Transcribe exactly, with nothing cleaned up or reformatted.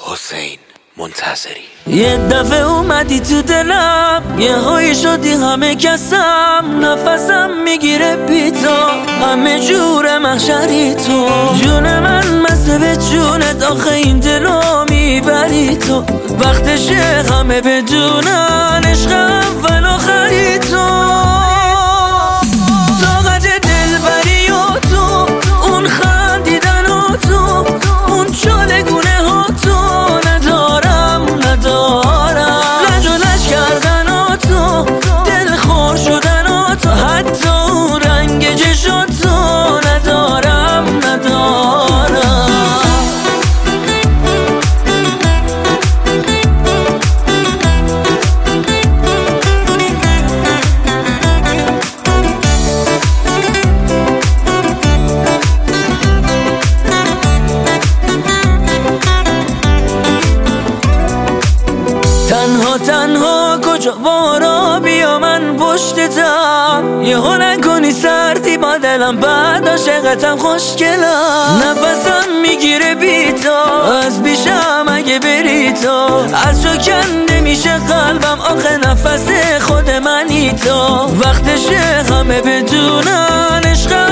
حسین منتظری. یه دفعه اومدی تو دلم، یه هایی شدی همه کسم، نفسم میگیره بی تو، همه جور محشری تو، جون من مثل به جونت، آخه این دلو میبری تو، وقتشه همه بدونن عشق اول آخری تو، طاقت دلبری و تو، اون خندیدن و تو، اون چالگونه ها تو ندارم ندارم، لج و لج کردن و تو، دل خور شدن و تو، حتی اون رنگ چشم تو ندارم ندارم. تنها تنها کجا بارا بیا من پشتتم، یهو نکنی سردی با دلم، بعد عاشقتم خوشگلم، نفسم میگیره بی تو، از پیشم اگه بری تو، از جو کنده میشه قلبم، آخه نفس خود منی تو، وقتشه همه بدونن عشق